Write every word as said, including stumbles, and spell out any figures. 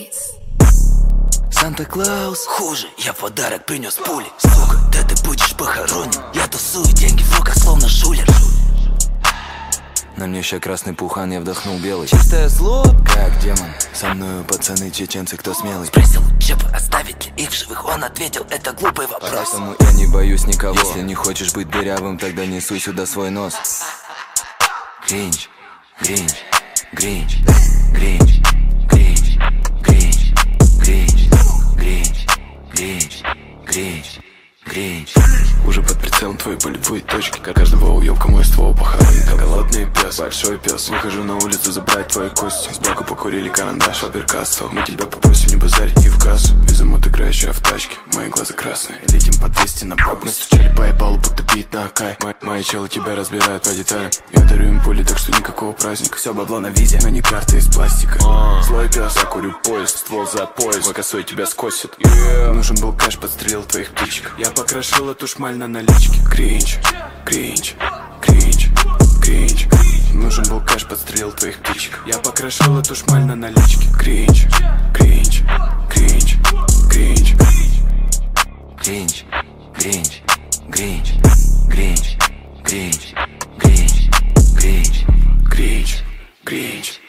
Санта-Клаус хуже, я подарок принес пули. Сука, да ты будешь похоронен. Я тусую деньги в руках, словно шулер. На мне ща красный пухан, я вдохнул белый. Чистое зло, как демон. Со мною пацаны чеченцы, кто смелый. Спросил у Чепа, оставить ли их в живых. Он ответил, это глупый вопрос. Поэтому я не боюсь никого. Если не хочешь быть дырявым, тогда несу сюда свой нос. Гринч, Гринч, Гринч, Гринч, Гринч, Гринч, Гринч, Гринч, Гринч, Гринч, Гринч. Уже под прицелом твоей болевой точки. Как каждого уёбка мой ствол похоронит. Как голодный пес, большой пес. Выхожу на улицу забрать твои кости. Сбоку покурили карандаш, Фабер-Кастелл. Мы тебя попросим не базарить и в кассу. Везем отыграющая в тачке, мои глаза красные. Летим по двести на пробу. Настучали по ебалу, будто бит на Акай. Мои, мои челы тебя разбирают по деталям. Я дарю им пули, так что никакого праздника. Все бабло на визе, но не карты из пластика. Злой пес, я курю поезд, ствол за пояс. Мой косой тебя скосит. yeah. Нужен был кэш, подстрелил твоих птичек. Я покрошил эту шмаль на наличке. Кринч, кринч, кринч, кринч. Нужен был кэш, подстрелил твоих птичек. Я покрошил эту шмаль на наличке. Кринч, кринч, кринч, кринч. Гринч, Гринч, Гринч, Гринч, Гринч, Гринч, Гринч, Гринч, Гринч.